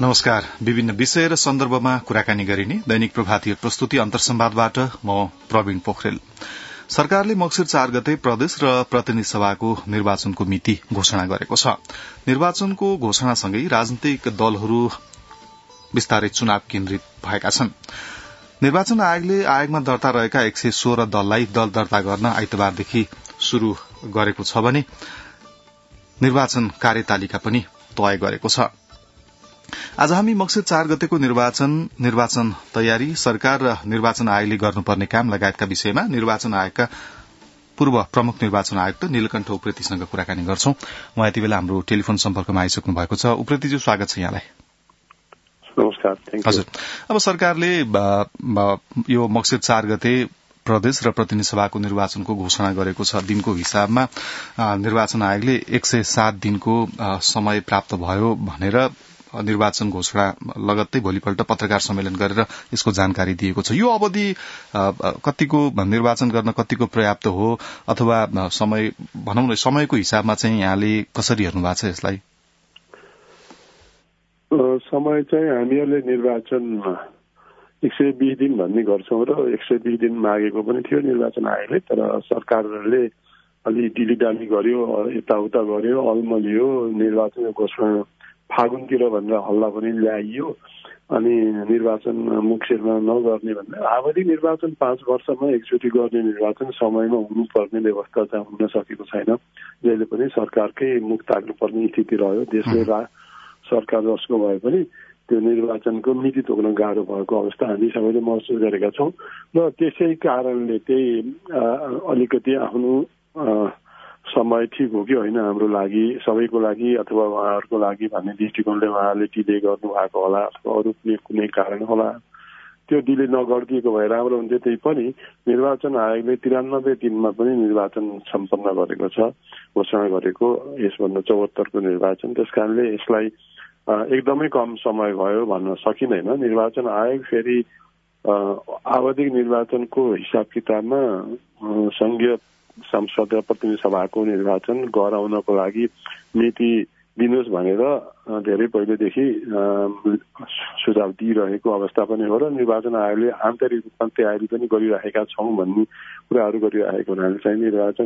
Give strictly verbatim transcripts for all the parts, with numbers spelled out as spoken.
नमस्कार। विभिन्न विषय र सन्दर्भमा कुराकानी गरिने दैनिक प्रभातीय प्रस्तुति अन्तर्संवादबाट म प्रवीण पोखरेल। सरकारले मंसिर चार गते प्रदेश र प्रतिनिधि सभाको निर्वाचनको मिति घोषणा गरेको छ। निर्वाचनको घोषणासँगै राजनीतिक दलहरू विस्तारै चुनाव केन्द्रित भएका छन्। निर्वाचन आयोगले आयोगमा दर्ता रहेका एक सय सोह्र दललाई दल दर्ता गर्न आइतबारदेखि शुरू गरेको छ भने निर्वाचन कार्यतालिका पनि तय गरेको छ। आज हामी मंसिर चार गतेको निर्वाचन निर्वाचन तयारी सरकार र निर्वाचन आयोगले गर्नुपर्ने काम लगायतका विषयमा निर्वाचन आयोगका पूर्व प्रमुख निर्वाचन आयुक्त नीलकण्ठ उप्रेतीसँग कुराकानी गर्छौं। उहाँ यति बेला हाम्रो टेलिफोन सम्पर्कमा आइसक्नु भएको छ। उप्रेतीज्यू, स्वागत छ यहाँलाई। नमस्कार। हजुर, अब सरकारले यो मंसिर चार गते प्रदेश र प्रतिनिधि सभाको निर्वाचनको घोषणा गरेको छ। दिनको हिसाबमा निर्वाचन आयोगले एक सय सात दिनको समय प्राप्त भयो भनेर निर्वाचन घोषणा लगत्तै भोलिपल्ट पत्रकार सम्मेलन गरेर यसको जानकारी दिएको छ। यो अवधि कतिको निर्वाचन गर्न कतिको पर्याप्त हो अथवा समय भनौं न समयको हिसाबमा चाहिँ यहाँले कसरी हेर्नु भएको छ यसलाई? समय चाहिँ हामीहरूले निर्वाचन एक सय बीस दिन भन्ने गर्छौं र एक सय बीस दिन मागेको पनि थियो निर्वाचन आयोगले, तर सरकारले अलि डिलिडाली गर्यो, यताउता गर्यो, अल्मलियो, निर्वाचनको घोषणा फागुनतिर भनेर हल्ला पनि ल्याइयो अनि निर्वाचन मुख्यमा नगर्ने भनेर आवधि निर्वाचन पाँच वर्षमा एकचोटि गर्ने निर्वाचन समयमा हुनुपर्ने व्यवस्था चाहिँ हुन सकेको छैन। जहिले पनि सरकारकै मुख ताक्नुपर्ने स्थिति रह्यो। देशले सरकार जसको भए पनि त्यो निर्वाचनको मिति तोक्न गाह्रो भएको अवस्था हामी सबैले महसुस गरेका छौं र त्यसै कारणले त्यही अलिकति आफ्नो समय ठिक हो कि होइन हाम्रो लागि, सबैको लागि अथवा उहाँहरूको लागि भन्ने दृष्टिकोणले उहाँले डिले गर्नु भएको होला अथवा अरू कुनै कुनै कारण होला। त्यो डिले नगरिदिएको भए राम्रो हुन्थ्यो। त्यही पनि निर्वाचन आयोगले त्रियानब्बे दिनमा पनि निर्वाचन सम्पन्न गरेको छ, घोषणा गरेको यसभन्दा चौहत्तरको निर्वाचन। त्यस कारणले यसलाई एकदमै कम समय भयो भन्न सकिँदैन। निर्वाचन आयोग फेरि आवधिक निर्वाचनको हिसाब किताबमा संघीय संसद र प्रतिनिधि सभाको निर्वाचन गराउनको लागि मिति दिनुहोस् भनेर धेरै पहिलेदेखि सुझाव दिइरहेको अवस्था पनि हो र निर्वाचन आयोगले आन्तरिक रूपमा तयारी पनि गरिरहेका छौं भन्ने कुराहरू गरिरहेको हुनाले चाहिँ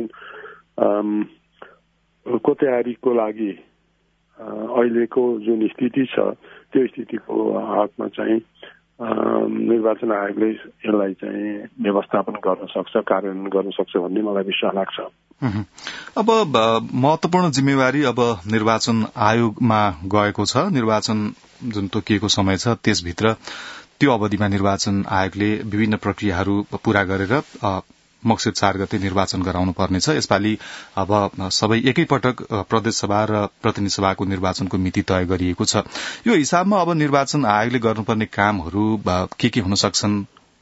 निर्वाचनको तयारीको लागि अहिलेको जुन स्थिति छ त्यो स्थितिको हकमा चाहिँ निर्वाचन आयोगले यसलाई चाहिँ व्यवस्थापन गर्न सक्छ, कार्यान्वयन गर्न सक्छ भन्ने मलाई विश्वास लाग्छ। अब महत्वपूर्ण जिम्मेवारी अब निर्वाचन आयोगमा गएको छ। निर्वाचन जुन तोकिएको समय छ त्यसभित्र त्यो अवधिमा निर्वाचन आयोगले विभिन्न प्रक्रियाहरू पूरा गरेर मंसिर चार गते निर्वाचन गराउनु पर्नेछ। यसपालि अब सबै एकैपटक प्रदेश सभा र प्रतिनिधि सभाको निर्वाचनको मिति तय गरिएको छ। यो हिसाबमा अब निर्वाचन आयोगले गर्नुपर्ने कामहरू के के हुन सक्छन्?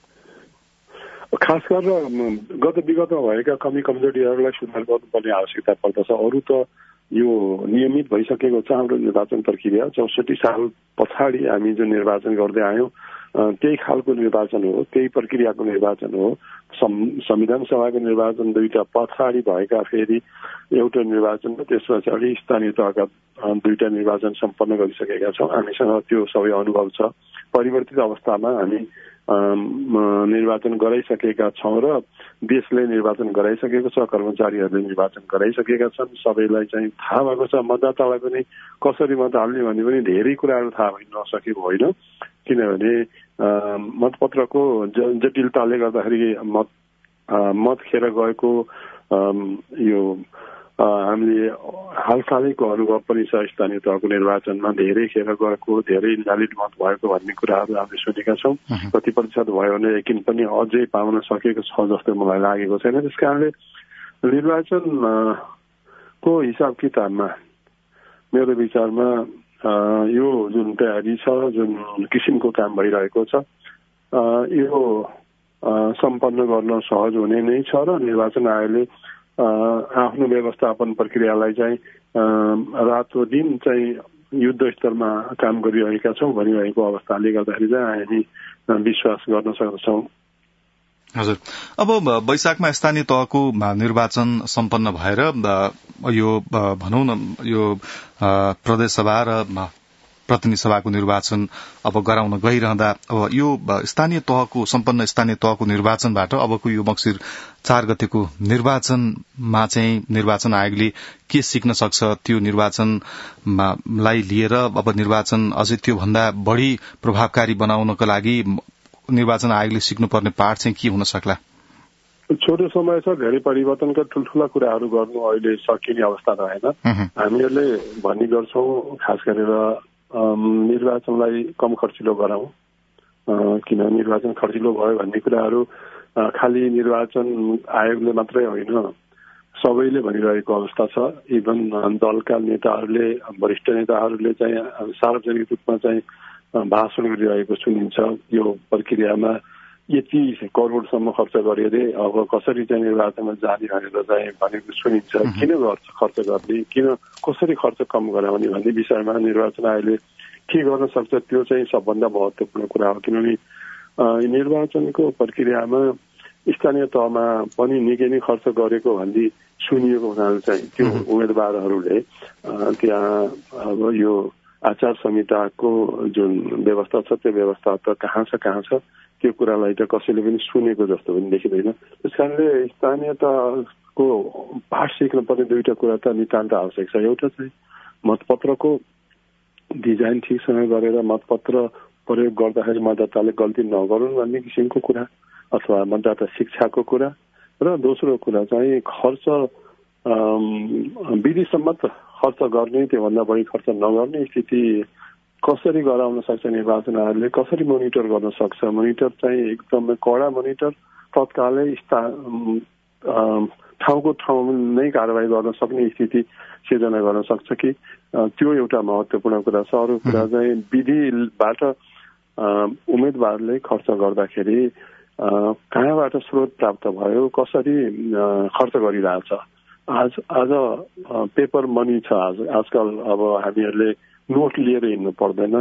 खास गरेर गत विगतमा भएका कमी कमजोरीहरूलाई सुधार गर्नुपर्ने आवश्यकता पर्दछ। अरू त यो नियमित भइसकेको छ हाम्रो निर्वाचन प्रक्रिया। चौसठी साल पछाडि हामी जो निर्वाचन गर्दै आयौं त्यही खालको निर्वाचन हो, त्यही प्रक्रियाको निर्वाचन हो। संविधान सभाको निर्वाचन दुईटा पछाडि भएका फेरि एउटा निर्वाचन र त्यस पछाडि स्थानीय तहका दुईटा निर्वाचन सम्पन्न गरिसकेका छौं। हामीसँग त्यो सबै अनुभव छ। परिवर्तित अवस्थामा हामी निर्वाचन गराइसकेका छौं र देशले निर्वाचन गराइसकेको छ, कर्मचारीहरूले निर्वाचन गराइसकेका छन्। सबैलाई चाहिँ थाहा भएको छ। मतदातालाई पनि कसरी मत हाल्ने भन्ने पनि धेरै कुराहरू थाहा भइ नसकेको होइन, किनभने मतपत्रको जटिलताले गर्दाखेरि मत मत खेर गएको यो हामीले हालसालैको अनुभव पनि छ। स्थानीय तहको निर्वाचनमा धेरै खेर गएको, धेरै इन्भ्यालिड मत भएको भन्ने कुराहरू हामीले सुनेका छौं। कति प्रतिशत भयो भने यकिन पनि अझै पाउन सकेको छ जस्तो मलाई लागेको छैन। त्यस कारणले निर्वाचनको हिसाब किताबमा मेरो विचारमा यो जुन तयारी छ, जुन किसिमको काम भइरहेको छ, यो सम्पन्न गर्न सहज हुने नै छ र निर्वाचन आयोगले आफ्नो व्यवस्थापन प्रक्रियालाई चाहिँ रातो दिन चाहिँ युद्ध स्तरमा काम गरिरहेका छौं भनिरहेको अवस्थाले गर्दाखेरि चाहिँ हामी विश्वास गर्न सक्छौं। हजुर, अब वैशाखमा स्थानीय तहको निर्वाचन सम्पन्न भएर यो भनौं न यो प्रदेश सभा र प्रतिनिधि सभाको निर्वाचन अब गराउन गइरहँदा अब यो स्थानीय तहको सम्पन्न स्थानीय तहको निर्वाचनबाट अबको यो मक्सिर चार गतेको निर्वाचनमा चाहिँ निर्वाचन आयोगले के सिक्न सक्छ, त्यो निर्वाचनलाई लिएर अब निर्वाचन अझै त्यो भन्दा बढ़ी प्रभावकारी बनाउनको लागि निर्वाचन आयोगले सिक्नुपर्ने पाठ चाहिँ के हुन सक्ला? छोटो समय छ, धेरै परिवर्तनका ठुल्ठुला कुराहरू गर्नु अहिले सकिने अवस्था रहेन। हामीहरूले भन्ने गर्छौं खास गरेर निर्वाचनलाई कम खर्चिलो गराउँ, किन निर्वाचन खर्चिलो भयो भन्ने कुराहरू खालि निर्वाचन आयोगले मात्रै होइन सबैले भनिरहेको अवस्था छ। इभन दलका नेताहरूले वरिष्ठ नेताहरूले चाहिँ सार्वजनिक रूपमा चाहिँ भाषण गरिरहेको सुनिन्छ। यो प्रक्रियामा यति करोडसम्म खर्च गरे रे, अब कसरी चाहिँ निर्वाचनमा जाने भनेर चाहिँ भनेको सुनिन्छ। किन खर्च गर्ने, किन कसरी खर्च कम गराउने भन्ने विषयमा निर्वाचन आयोगले के गर्न सक्छ त्यो चाहिँ सबभन्दा महत्त्वपूर्ण कुरा हो। किनभने निर्वाचनको प्रक्रियामा स्थानीय तहमा पनि निकै नै खर्च गरेको भन्ने सुनिएको हुनाले चाहिँ त्यो उम्मेदवारहरूले त्यहाँ अब यो आचार संहिताको जुन व्यवस्था छ त्यो व्यवस्था त कहाँ छ कहाँ छ त्यो कुरालाई त कसैले पनि सुनेको जस्तो पनि देखिँदैन। त्यस कारणले स्थानीय तहको पाठ सिक्न पर्ने दुईटा कुरा त नितान्त आवश्यक छ। एउटा चाहिँ मतपत्रको डिजाइन ठिकसँग गरेर मतपत्र प्रयोग गर्दाखेरि मतदाताले गल्ती नगरून् भन्ने किसिमको कुरा अथवा मतदाता शिक्षाको कुरा, र दोस्रो कुरा चाहिँ खर्च विधिसम्मत खर्च गर्ने, त्योभन्दा बढी खर्च नगर्ने स्थिति कसरी गराउन सक्छ निर्वाचन आयोगले, कसरी मोनिटर गर्न सक्छ। मोनिटर चाहिँ एकदमै कडा मोनिटर तत्कालै ठाउँको ठाउँ नै कारवाही गर्न सक्ने स्थिति सिर्जना गर्न सक्छ कि, त्यो एउटा महत्त्वपूर्ण कुरा छ। अरू कुरा चाहिँ विधिबाट उम्मेदवारले खर्च गर्दाखेरि कहाँबाट स्रोत प्राप्त भयो, कसरी खर्च गरिरहेछ। आज आज पेपर मनी छ। आज आजकल अब हामीहरूले नोट लिएर हिँड्नु पर्दैन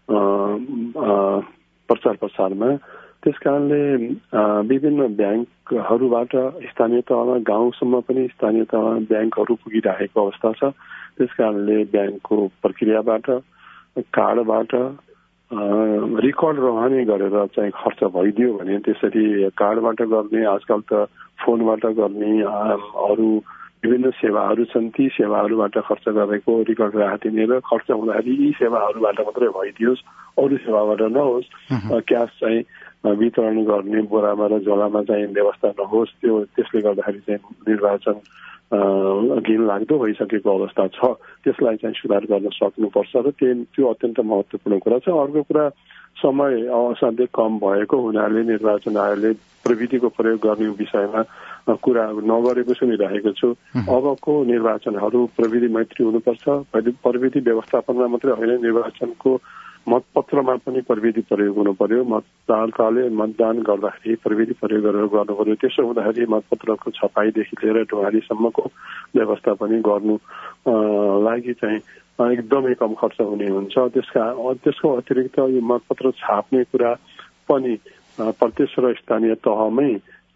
प्रचार प्रसारमा। त्यस कारणले विभिन्न ब्याङ्कहरूबाट स्थानीय तहमा गाउँसम्म पनि स्थानीय तहमा ब्याङ्कहरू पुगिरहेको अवस्था छ। त्यस कारणले ब्याङ्कको प्रक्रियाबाट कार्डबाट रिकर्ड रहने गरेर चाहिँ खर्च भइदियो भने त्यसरी कार्डबाट गर्ने, आजकल त फोनबाट गर्ने अरू विभिन्न सेवाहरू छन्, ती सेवाहरूबाट खर्च गरेको रिकर्ड राखिदिने र खर्च हुँदाखेरि यी सेवाहरूबाट मात्रै भइदियोस्, अरू सेवाबाट नहोस्। क्यास चाहिँ वितरण गर्ने बोरामा र झोलामा चाहिँ व्यवस्था नहोस्। त्यो त्यसले गर्दाखेरि चाहिँ निर्वाचन घिन लाग्दो भइसकेको अवस्था छ। त्यसलाई चाहिँ सुधार गर्न सक्नुपर्छ र त्यो अत्यन्त महत्त्वपूर्ण कुरा छ। अर्को कुरा समय असाध्यै कम भएको हुनाले निर्वाचन आयोगले प्रविधिको प्रयोग गर्ने विषयमा कुरा नगरेको सुनिरहेको छु। अबको निर्वाचनहरू प्रविधि मैत्री हुनुपर्छ। प्रविधि व्यवस्थापनमा मात्रै होइन, निर्वाचनको मतपत्रमा पनि प्रविधि प्रयोग हुनु पर्यो। मतदाताले मतदान गर्दाखेरि प्रविधि प्रयोग गरेर गर्नु पर्यो। त्यसो हुँदाखेरि मतपत्रको छपाईदेखि लिएर ढुवानीसम्मको व्यवस्था पनि गर्नु लागि चाहिँ एकदमै कम खर्च हुने हुन्छ। त्यसका त्यसको अतिरिक्त यो मतपत्र छाप्ने कुरा पनि प्रत्यक्ष र स्थानीय तहमै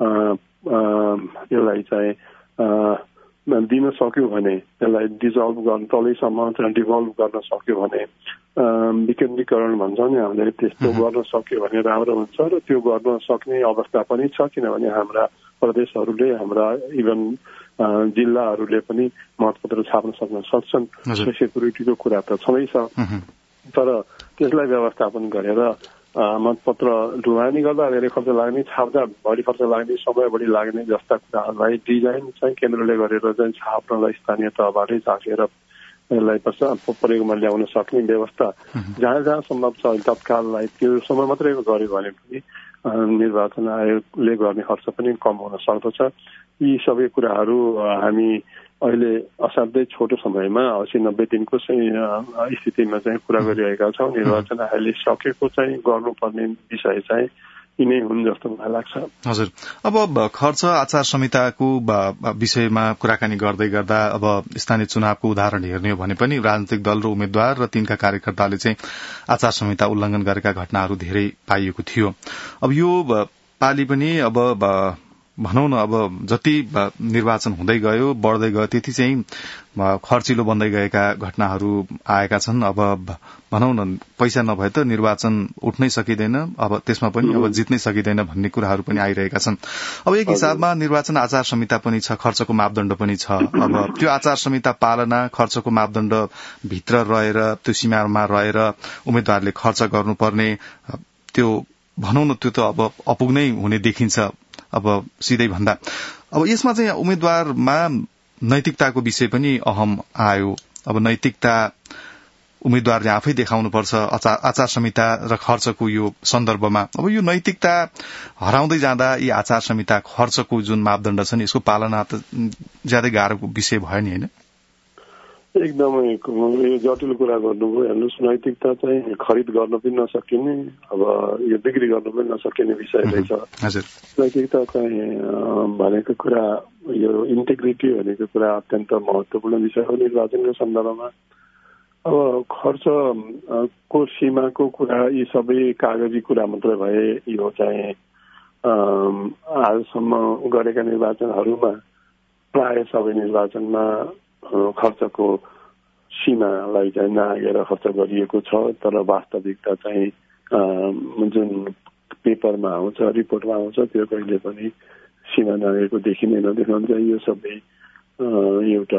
यसलाई चाहिँ दिन सक्यो भने, यसलाई डिजल्भ गर्न तलैसम्म डिभल्भ गर्न सक्यो भने, विकेन्द्रीकरण भन्छ नि हामीले, त्यस्तो गर्न सक्यो भने राम्रो हुन्छ। र त्यो गर्न सक्ने अवस्था पनि छ, किनभने हाम्रा प्रदेशहरूले, हाम्रा इभन जिल्लाहरूले पनि मतपत्र छाप्न सक्न सक्छन्। सेक्युरिटीको कुरा त छँदैछ, तर त्यसलाई व्यवस्थापन गरेर मतपत्र ढुवानी गर्दा धेरै खर्च लाग्ने, छाप्दा बढी खर्च लाग्ने, समय बढी लाग्ने जस्ता कुराहरूलाई डिजाइन चाहिँ केन्द्रले गरेर चाहिँ छाप्नलाई स्थानीय तहबाटै झाँकेर यसलाई प्रयोगमा ल्याउन सक्ने व्यवस्था जहाँ जहाँ सम्भव छ तत्काललाई त्यो समय मात्रै गर्यो भने पनि निर्वाचन आयोगले गर्ने खर्च पनि कम हुन सक्दछ। यी सबै कुराहरू हामी अहिले असाध्यै छोटो समयमा अस्सी नब्बे दिनको चाहिँ स्थितिमा चाहिँ कुरा गरिरहेका छौँ। निर्वाचन आयोगले सकेको चाहिँ गर्नुपर्ने विषय चाहिँ यिनै हुन् जस्तो मलाई लाग्छ। हजुर, अब खर्च आचार संहिताको विषयमा कुराकानी गर्दै गर्दा अब स्थानीय चुनावको उदाहरण हेर्ने हो भने पनि राजनीतिक दल र उम्मेद्वार र तिनका कार्यकर्ताले चाहिँ आचार संहिता उल्लंघन गरेका घटनाहरू धेरै पाइएको थियो। अब यो पालि पनि अब भनौं न अब जति निर्वाचन हुँदै गयो बढ्दै गयो त्यति चाहिँ खर्चिलो बन्दै गएका घटनाहरू आएका छन्। अब भनौं न पैसा नभए त निर्वाचन उठ्नै सकिँदैन, अब त्यसमा पनि अब जित्नै सकिँदैन भन्ने कुराहरू पनि आइरहेका छन्। अब एक हिसाबमा निर्वाचन आचार संहिता पनि छ, खर्चको मापदण्ड पनि छ। अब त्यो आचार संहिता पालना, खर्चको मापदण्ड भित्र रहेर त्यो सीमामा रहेर उम्मेद्वारले खर्च गर्नुपर्ने त्यो भनौं न त्यो त अब अपुग्नै हुने देखिन्छ अब सिधै भन्दा। अब यसमा चाहिँ उम्मेद्वारमा नैतिकताको विषय पनि अहम आयो। अब नैतिकता उम्मेद्वारले आफै देखाउनुपर्छ आचार संहिता र खर्चको यो सन्दर्भमा। अब यो नैतिकता हराउँदै जाँदा यी आचार संहिता खर्चको जुन मापदण्ड छन् यसको पालना त ज्यादै गाह्रो विषय भयो नि, होइन? एकदमै यो जटिल कुरा गर्नुभयो। हेर्नुहोस्, नैतिकता चाहिँ खरिद गर्न पनि नसकिने, अब यो बिक्री गर्न पनि नसकिने विषय रहेछ। नैतिकता चाहिँ भनेको कुरा, यो इन्टिग्रिटी भनेको कुरा अत्यन्त महत्वपूर्ण विषय हो निर्वाचनको सन्दर्भमा। अब खर्च को सीमाको कुरा यी सबै कागजी कुरा मात्रै भए यो चाहिँ आजसम्म गरेका निर्वाचनहरूमा प्राय सबै निर्वाचनमा खर्चको सीमालाई चाहिँ नागेर खर्च गरिएको छ। तर वास्तविकता चाहिँ जुन पेपरमा आउँछ, रिपोर्टमा आउँछ, त्यो कहिले पनि सीमा नागेको देखिँदैन। देखाउँछ यो सबै एउटा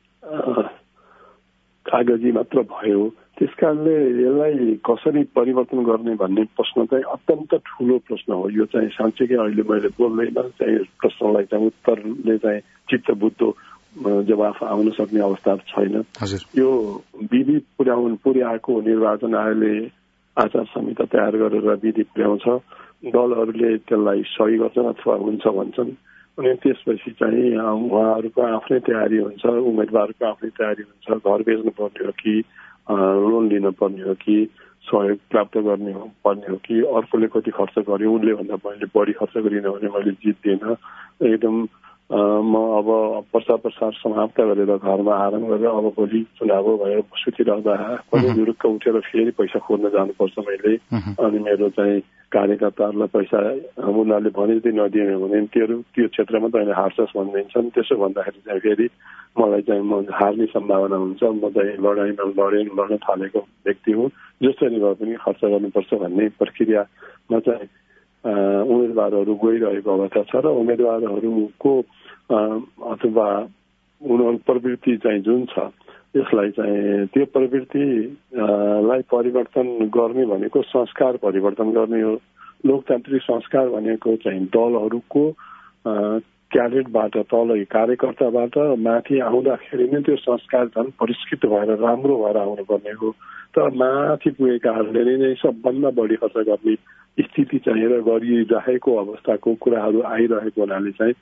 कागजी मात्र भयो। त्यसकारणले यसलाई कसरी परिवर्तन गर्ने भन्ने प्रश्न चाहिँ अत्यन्त ठूलो प्रश्न हो। यो चाहिँ साँच्चै अहिले मैले बोल्दैन चाहिँ प्रश्नलाई चाहिँ उत्तरले चाहिँ चित्त बुझ्दो जवाफ आउन सक्ने अवस्था छैन। यो विधि पुर्याउनु पुर्याएको निर्वाचन आयोगले आचार संहिता तयार गरेर विधि पुर्याउँछ, दलहरूले त्यसलाई सही गर्छन् अथवा हुन्छ भन्छन्, अनि त्यसपछि चाहिँ उहाँहरूको आफ्नै तयारी हुन्छ, उम्मेदवारको आफ्नै तयारी हुन्छ, घर बेच्नु पर्ने हो कि लोन लिन पर्ने हो कि सहयोग प्राप्त गर्ने हो पर्ने हो कि अर्कोले कति खर्च गर्यो उनले भन्दा मैले बढी खर्च गरिनँ भने मैले जित्दिनँ। एकदम म अब प्रचार प्रसार समाप्त गरेर घरमा आराम गरेर अब भोलि चुनाव भएर सुतिरहँदा पनि जुरुक्क उठेर फेरि पैसा खोज्न जानुपर्छ मैले, अनि मेरो चाहिँ कार्यकर्ताहरूलाई पैसा उनीहरूले भने जति नदिने भने त्यो त्यो क्षेत्रमा त अहिले हार्छस् भनिदिन्छन्। त्यसो भन्दाखेरि चाहिँ फेरि मलाई चाहिँ म हार्ने सम्भावना हुन्छ। म चाहिँ लडाइँमा लडेर लड्न थालेको व्यक्ति हुँ, जसरी भए पनि खर्च गर्नुपर्छ भन्ने प्रक्रियामा चाहिँ उम्मेदवारहरू गइरहेको अवस्था छ। र उम्मेदवारहरूको अथवा उनीहरूको प्रवृत्ति चाहिँ जुन छ यसलाई चाहिँ त्यो प्रवृत्तिलाई परिवर्तन गर्ने भनेको संस्कार परिवर्तन गर्ने हो। लोकतान्त्रिक संस्कार भनेको चाहिँ दलहरूको क्याडेटबाट तल कार्यकर्ताबाट माथि आउँदाखेरि नै त्यो संस्कार झन् परिष्कृत भएर राम्रो भएर आउनुपर्ने हो। तर माथि पुगेकाहरूले नै सबभन्दा बढी खर्च गर्ने स्थिति चाहिँ र गरिरहेको अवस्थाको कुराहरू आइरहेको हुनाले चाहिँ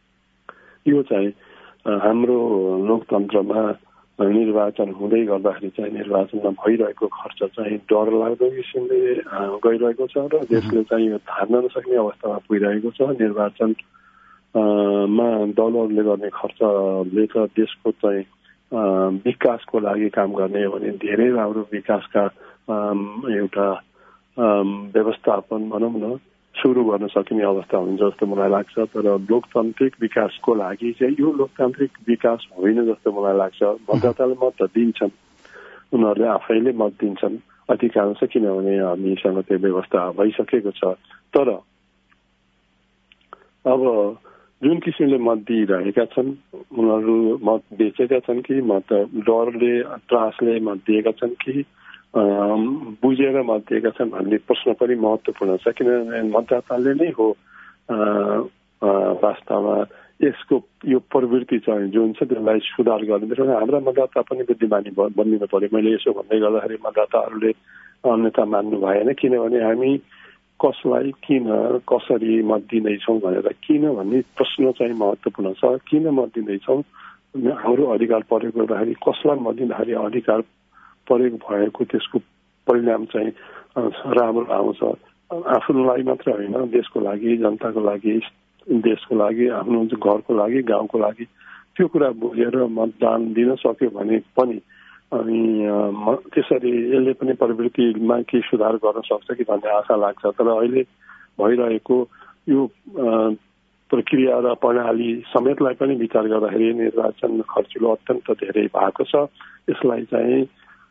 यो चाहिँ हाम्रो लोकतन्त्रमा निर्वाचन हुँदै गर्दाखेरि चाहिँ निर्वाचनमा भइरहेको खर्च चाहिँ डरलाग्दो किसिमले गइरहेको छ र देशले चाहिँ यो धान्न नसक्ने अवस्थामा पुगिरहेको छ। निर्वाचन मा दलहरूले गर्ने खर्चले त देशको चाहिँ विकासको लागि काम गर्ने हो भने धेरै राम्रो विकासका एउटा व्यवस्थापन भनौँ न सुरु गर्न सकिने अवस्था हुन्छ जस्तो मलाई लाग्छ। तर लोकतान्त्रिक विकासको लागि चाहिँ यो लोकतान्त्रिक विकास होइन जस्तो मलाई लाग्छ। मतदाताले मत दिन्छन्, उनीहरूले आफैले मत दिन्छन् अधिकांश, किनभने हामीसँग त्यो व्यवस्था भइसकेको छ। तर अब जुन किसिमले मत दिइरहेका छन् उनीहरू मत बेचेका छन् कि मत डरले त्रासले मत दिएका छन् कि बुझेर मत दिएका छन् भन्ने प्रश्न पनि महत्त्वपूर्ण छ। किनभने मतदाताले नै हो वास्तवमा यसको यो प्रवृत्ति चाहिँ जुन छ त्यसलाई सुधार गर्नुपर्छ। हाम्रा मतदाता पनि बुद्धिमानी बनिनु पर्यो। मैले यसो भन्दै गर्दाखेरि मतदाताहरूले अन्यथा मान्नु भएन, किनभने हामी कसलाई किन कसरी मत दिँदैछौँ भनेर किन भन्ने प्रश्न चाहिँ महत्त्वपूर्ण छ। किन मत दिँदैछौँ, हाम्रो अधिकार प्रयोग गर्दाखेरि कसलाई मत दिँदाखेरि अधिकार प्रयोग भएको त्यसको परिणाम चाहिँ राम्रो आउँछ। आफूलाई मात्र होइन, देशको लागि, जनताको लागि, देशको लागि, आफ्नो घरको लागि, गाउँको लागि त्यो कुरा बुझेर मतदान दिन सक्यो भने पनि अनि त्यसरी यसले पनि प्रवृत्तिमा केही सुधार गर्न सक्छ कि भन्ने आशा लाग्छ। तर अहिले भइरहेको यो प्रक्रिया र प्रणाली समेतलाई पनि विचार गर्दाखेरि निर्वाचन खर्चिलो अत्यन्त धेरै भएको छ। यसलाई चाहिँ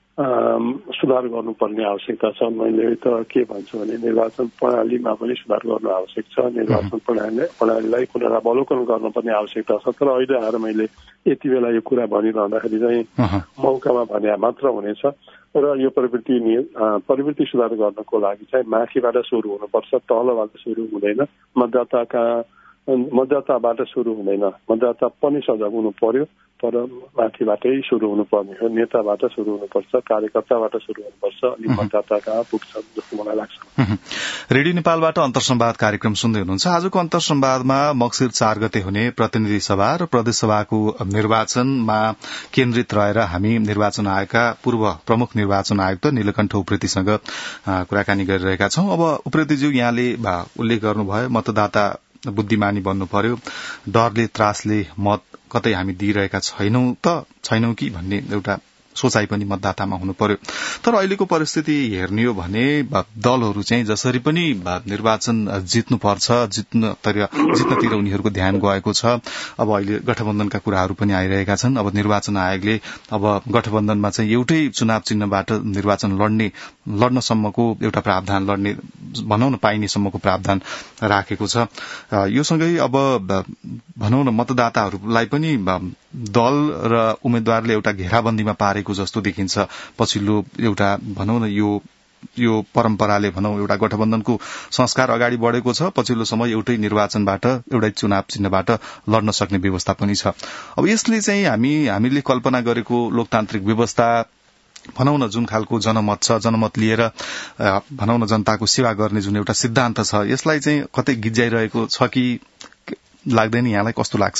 सुधार गर्नुपर्ने आवश्यकता छ। मैले त के भन्छु भने निर्वाचन प्रणालीमा पनि सुधार गर्नु आवश्यक छ। निर्वाचन प्रणाली प्रणालीलाई पुनरावलोकन गर्नुपर्ने आवश्यकता छ। तर अहिले आएर मैले यति बेला यो कुरा भनिरहँदाखेरि चाहिँ मौकामा भने मात्र हुनेछ र यो प्रवृत्ति प्रवृत्ति सुधार गर्नको लागि चाहिँ माथिबाट सुरु हुनुपर्छ, तलबाट सुरु हुँदैन। मतदाताका मतदाताबाट सुरु हुँदैन, मतदाता पनि सजग हुनु पर्यो, तर माथिबाटै सुरु हुनुपर्ने हो। नेताबाट सुरु हुनुपर्छ, कार्यकर्ताबाट सुरु हुनुपर्छ, अनि मतदाता कहाँ पुग्छ जस्तो मलाई लाग्छ। रेडियो नेपालबाट अन्तर्संवाद कार्यक्रम सुन्दै हुनुहुन्छ। आजको अन्तर्संवादमा मक्सिर चार गते हुने प्रतिनिधि सभा र प्रदेश सभाको निर्वाचनमा केन्द्रित रहेर हामी निर्वाचन आयोगका पूर्व प्रमुख निर्वाचन आयुक्त नीलकण्ठ उप्रेतीसँग कुराकानी गरिरहेका छौं। अब उप्रेतीज्यू यहाँले उल्लेख गर्नुभयो मतदाता बुद्धिमानी बन्नु पर्यो, डरले त्रासले मत कतै हामी दिइरहेका छैनौं त छैनौं कि भन्ने एउटा सोचाइ पनि मतदातामा हुनु पर्यो। तर अहिलेको परिस्थिति हेर्ने हो भने दलहरू चाहिँ जसरी पनि निर्वाचन जित्नुपर्छ जित्नतिर जित्नतिर उनीहरूको ध्यान गएको छ। अब अहिले गठबन्धनका कुराहरू पनि आइरहेका छन्। अब निर्वाचन आयोगले अब गठबन्धनमा चाहिँ एउटै चुनाव चिन्हबाट निर्वाचन लड्ने लड्नसम्मको एउटा प्रावधान लड्ने भनौं न पाइनेसम्मको प्रावधान राखेको छ। यो सँगै अब भनौं न मतदाताहरूलाई पनि दल र उम्मेद्वारले एउटा घेराबन्दीमा पारेको जस्तो देखिन्छ। पछिल्लो एउटा भनौं न यो यो परम्पराले भनौं एउटा गठबन्धनको संस्कार अगाडि बढेको छ। पछिल्लो समय एउटै निर्वाचनबाट एउटै चुनाव चिन्हबाट लड्न सक्ने व्यवस्था पनि छ। अब यसले चाहिँ हामी हामीले कल्पना गरेको लोकतान्त्रिक व्यवस्था भनौं न जुन खालको जनमत छ, जनमत लिएर भनौं न जनताको सेवा गर्ने जुन एउटा सिद्धान्त छ, यसलाई चाहिँ कतै गिज्जाइरहेको छ कि लाग्दैन? यहाँलाई कस्तो लाग्छ?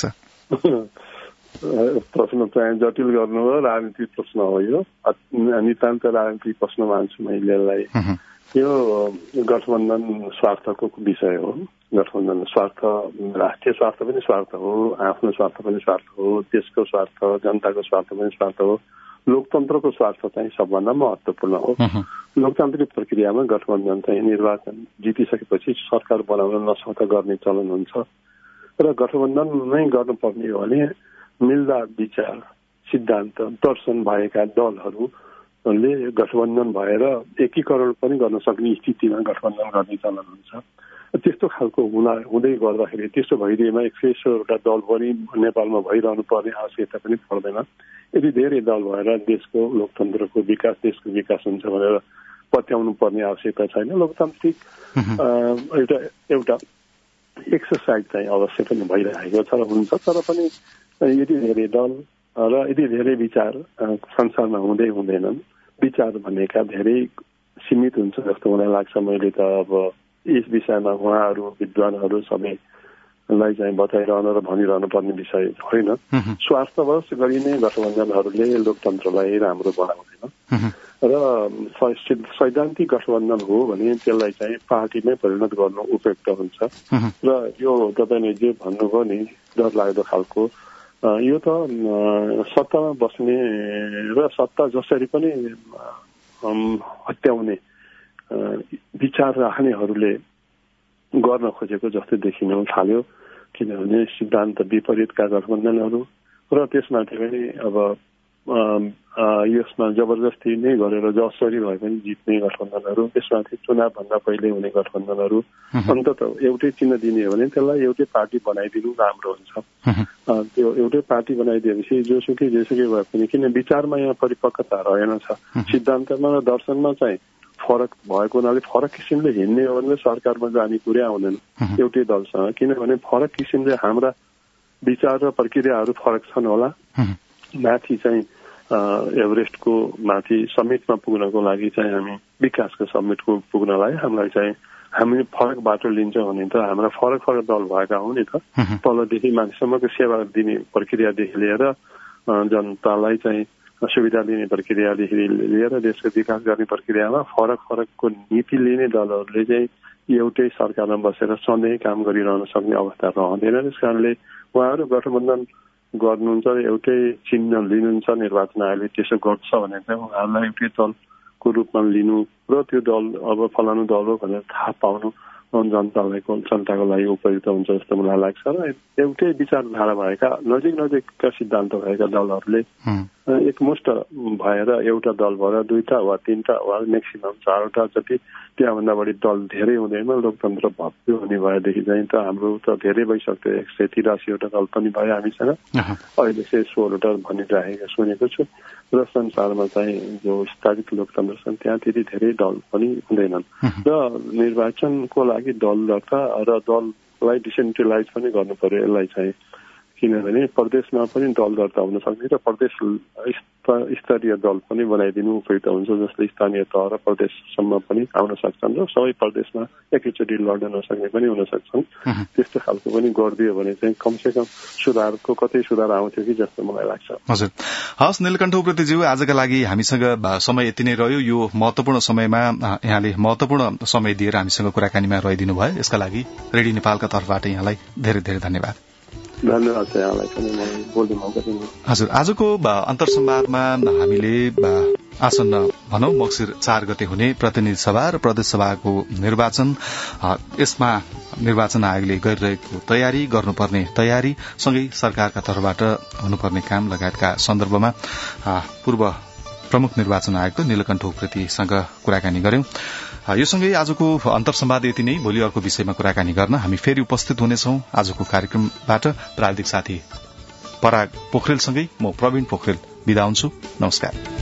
प्रश्न चाहिँ जटिल गर्नु हो, राजनीतिक प्रश्न हो। यो नितान्त राजनीतिक प्रश्न मान्छु मैले यसलाई। यो गठबन्धन स्वार्थको विषय हो। गठबन्धन स्वार्थ, राष्ट्रिय स्वार्थ पनि स्वार्थ हो, आफ्नो स्वार्थ पनि स्वार्थ हो, देशको स्वार्थ, जनताको स्वार्थ पनि स्वार्थ हो। लोकतन्त्रको स्वार्थ चाहिँ सबभन्दा महत्वपूर्ण हो। लोकतान्त्रिक प्रक्रियामा गठबन्धन चाहिँ निर्वाचन जितिसकेपछि सरकार बनाउन नसक्दा गर्ने चलन हुन्छ र गठबन्धन नै गर्नुपर्ने हो भने मिल्दा विचार, सिद्धान्त, दर्शन भएका दलहरूले गठबन्धन भएर एकीकरण पनि गर्न सक्ने स्थितिमा गठबन्धन गर्ने चलन हुन्छ। त्यस्तो खालको हुँदा हुँदै गर्दाखेरि त्यस्तो भइदिएमा एक सय सोह्रवटा दल पनि नेपालमा भइरहनु पर्ने आवश्यकता पनि पर्दैन। यदि धेरै दल भएर देशको लोकतन्त्रको विकास, देशको विकास हुन्छ भनेर पत्याउनु पर्ने आवश्यकता छैन। लोकतान्त्रिक एउटा एउटा एक्सर्साइज चाहिँ अवश्य पनि भइरहेको छ हुन्छ। तर पनि यदि धेरै दल र यदि धेरै विचार संसारमा हुँदै हुँदैनन्, विचार भनेका धेरै सीमित हुन्छ जस्तो मलाई लाग्छ। मैले त अब यस विषयमा उहाँहरू विद्वानहरू सबैलाई चाहिँ बताइरहनु र भनिरहनु पर्ने विषय होइन। स्वार्थवश गरिने गठबन्धनहरूले लोकतन्त्रलाई राम्रो बनाउँदैन र सैद्धान्तिक गठबन्धन हो भने त्यसलाई चाहिँ पार्टीमै परिणत गर्नु उपयुक्त हुन्छ। र यो तपाईँले जे भन्नुभयो नि डरलाग्दो खालको, यो त सत्तामा बस्ने र सत्ता जसरी पनि हत्याउने विचार राख्नेहरूले गर्न खोजेको जस्तो देखिन थाल्यो। किनभने सिद्धान्त विपरीतका गठबन्धनहरू र त्यसमाथि पनि अब यसमा जबरजस्ती नै गरेर जसरी भए पनि जित्ने गठबन्धनहरू, त्यसमाथि चुनावभन्दा पहिले हुने गठबन्धनहरू, अन्तत एउटै चिन्ह दिने हो भने त्यसलाई एउटै पार्टी बनाइदिनु राम्रो हुन्छ। त्यो एउटै पार्टी बनाइदिएपछि जोसुकै जेसुकै भए पनि, किन विचारमा यहाँ परिपक्वता रहेन छ, सिद्धान्तमा र दर्शनमा चाहिँ फरक भएको हुनाले फरक किसिमले हिँड्ने हो भने सरकारमा जाने कुरै आउँदैन एउटै दलसँग। किनभने फरक किसिमले हाम्रा विचार र प्रक्रियाहरू फरक छन् होला। माथि चाहिँ एभरेस्टको माथि समिटमा पुग्नको लागि चाहिँ हामी विकासको समिटको पुग्नलाई हामीलाई चाहिँ हामी फरक बाटो लिन्छौँ भने त हाम्रा फरक फरक दल भएका हुन् नि त। तलदेखि माथिसम्मको सेवा दिने प्रक्रियादेखि लिएर जनतालाई चाहिँ सुविधा दिने प्रक्रियादेखि लिएर देशको विकास गर्ने प्रक्रियामा फरक फरकको नीति लिने दलहरूले चाहिँ एउटै सरकारमा बसेर सधैँ काम गरिरहन सक्ने अवस्था रहँदैन। त्यस कारणले उहाँहरू गठबन्धन गर्नुहुन्छ, एउटै चिन्ह लिनुहुन्छ, निर्वाचन आयोगले त्यसो गर्छ भने चाहिँ उहाँहरूलाई एउटै दलको रूपमा लिनु र त्यो दल अब फलानु दल हो भनेर थाहा पाउनु जनतालाई जनताको लागि उपयुक्त हुन्छ जस्तो मलाई लाग्छ र एउटै विचारधारा भएका नजिक नजिकका सिद्धान्त भएका दलहरूले एकमुष्ट भएर एउटा दल भएर दुईटा वा तीनटा वा म्याक्सिमम चारवटा जति त्यहाँभन्दा बढी दल धेरै हुँदैन लोकतन्त्र भव्य हुने भएदेखि चाहिँ त हाम्रो त धेरै भइसक्यो एक सय तिरासीवटा दल पनि भयो हामीसँग अहिले सय सोह्रवटा भनिरहेको सुनेको छु र संसारमा चाहिँ जो स्थापित लोकतन्त्र छन् त्यहाँ त्यति धेरै दल पनि हुँदैनन् र निर्वाचनको लागि दल दर्ता र दललाई डिसेन्ट्रलाइज पनि गर्नु पर्यो यसलाई चाहिँ किनभने प्रदेशमा पनि दल दर्ता हुन सक्ने र प्रदेश स्तरीय दल पनि बनाइदिनु उपयुक्त हुन्छ जसले स्थानीय तह र प्रदेशसम्म पनि आउन सक्छन् र सबै प्रदेशमा एकैचोटि लड्न नसक्ने पनि हुन सक्छन् त्यस्तो खालको पनि गरिदियो भने चाहिँ कमसेकम सुधारको कतै सुधार आउँथ्यो कि जस्तो मलाई लाग्छ। हजुर, हस् नीलकण्ठ उप्रेतीज्यू, आजका लागि हामीसँग समय यति नै रह्यो। यो महत्वपूर्ण समयमा यहाँले महत्वपूर्ण समय दिएर हामीसँग कुराकानीमा रहिदिनु भयो, यसका लागि रेडियो नेपालका तर्फबाट यहाँलाई धेरै धेरै धन्यवाद। धन्यवाद छ यहाँलाई पनि बोल्ने मौका दिनु। हजुर, आजको अन्तर्संवादमा हामीले आसन्न भनौं मक्सिर चार गते हुने प्रतिनिधि सभा र प्रदेश सभाको निर्वाचन, यसमा निर्वाचन आयोगले गरिरहेको तयारी, गर्नुपर्ने तयारी सँगै सरकारका तर्फबाट हुनुपर्ने काम लगायतका सन्दर्भमा पूर्व प्रमुख निर्वाचन आयुक्त नीलकण्ठ उप्रेतीसँग कुराकानी गर्यौं। यो सँगै आजको अन्तर्संवाद यति नै। भोलि अर्को विषयमा कुराकानी गर्न हामी फेरि उपस्थित हुनेछौं। आजको कार्यक्रमबाट प्राविधिक साथी पराग पोखरेलसँगै म प्रवीण पोखरेल बिदा हुन्छु। नमस्कार।